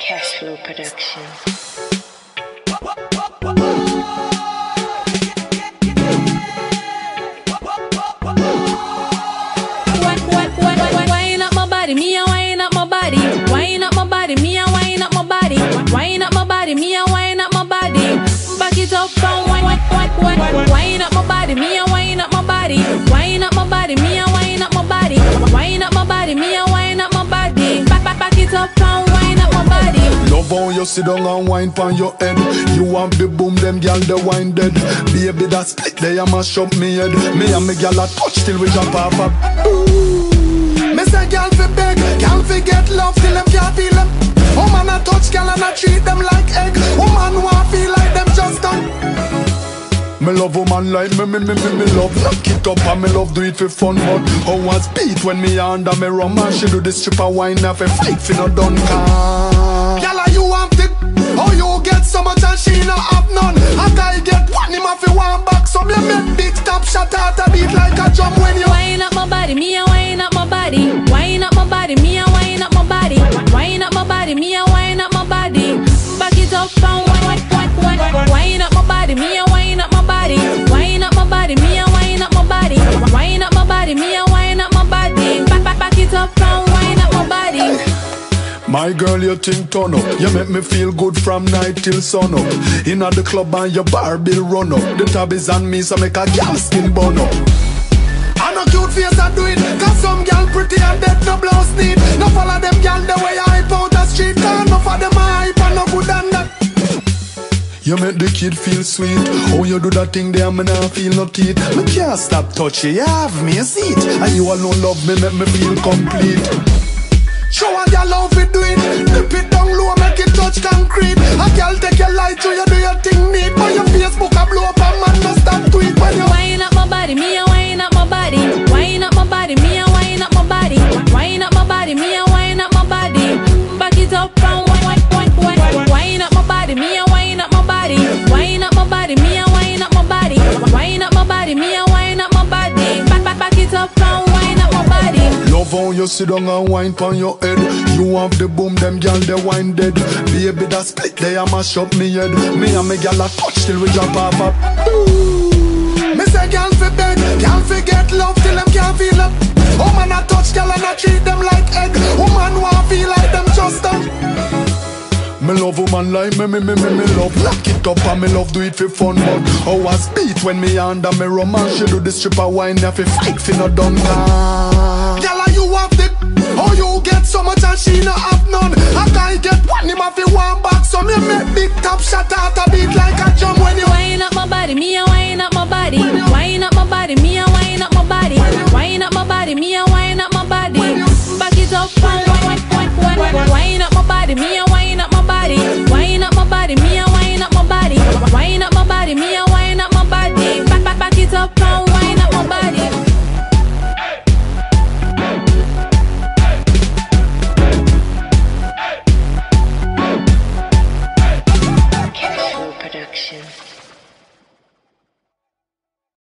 Cashflow Production. Wind up my body, me a wind up my body. Wind up my body, me a wind up my body. Wind up my body, me a wind up my body. Back it up and wind up my body, me a wind up my body. Wind up my body, me a wind up my body. Wind up my body, me a wind up my body. Back it up and wind up my body. Love how you sit down and wine pon your head. You have the boom, them gyal the wine dead. Baby that split they a mash up me head. Me and me gyal a touch till we jump off up. Me say gyal fi beg, gyal fi get love till them can't feel them. Woman a touch gyal and a treat them like egg. Woman want feel like them just done. Me love woman like me love knock it up and me love do it for fun. But how I speed when me under me rum and she do the stripper wine off a fight fi no done can. Gyal you want it? How you get so much and she no have none? After I get one him off fi one back. So me make big top shot out a beat like a drum when you wind up my body, me a wind up my body. Wind up my body, me a wind up my body. Wind up my body, me a wind up my body. Back it up and wind up my body, me a wind up my body. Wind up my body, me a wind up my body. Wind up my body, me a wind up my body. Back it up and wind up my body. My girl, you think turn up. You make me feel good from night till sun up. Inna the club and your bar bill run up. The tab is on me, so make a gal skin burn up. I no cute face I do it, cause some gal pretty and dead no blouse need. No follow them gal the way I hype out the street. Cause enough of them I hype and no good and that. You make the kid feel sweet. Oh, you do that thing there, me nah feel no teeth. Me can't stop touching, you have me a seat. And you alone love me, make me feel complete. Show a girl how fi do it. Dip it down low, make it touch concrete. A girl take your light, so you do your thing neat. But your Facebook a blow up and man no stop tweet when you wind up my body, me a wind up my body. Wind up my body, me a wind up my body. Wind up my body, me a wind up my body. Back it up and wind up my body, me a wind up my body. Wind up my body, me a wind up my body. Wind up my body, me a wind up my body. Back it up and wind up my body. Love how you sit down and wine pon your head. You have the boom, them gyal the wine dead. Baby that split they a mash up me head. Me and me gyal a touch till we jump off up. Me say gyal fi beg, gyal fi get love till them can't feel them. Woman a touch gyal and a treat them like egg. Woman want feel like them just done. Me love woman like me love knock it up and me love do it for fun. But how I speed when me under me rum and she do the stripper wine off a fight fi no done can. Gyal you want it? How you get so much and she no have none?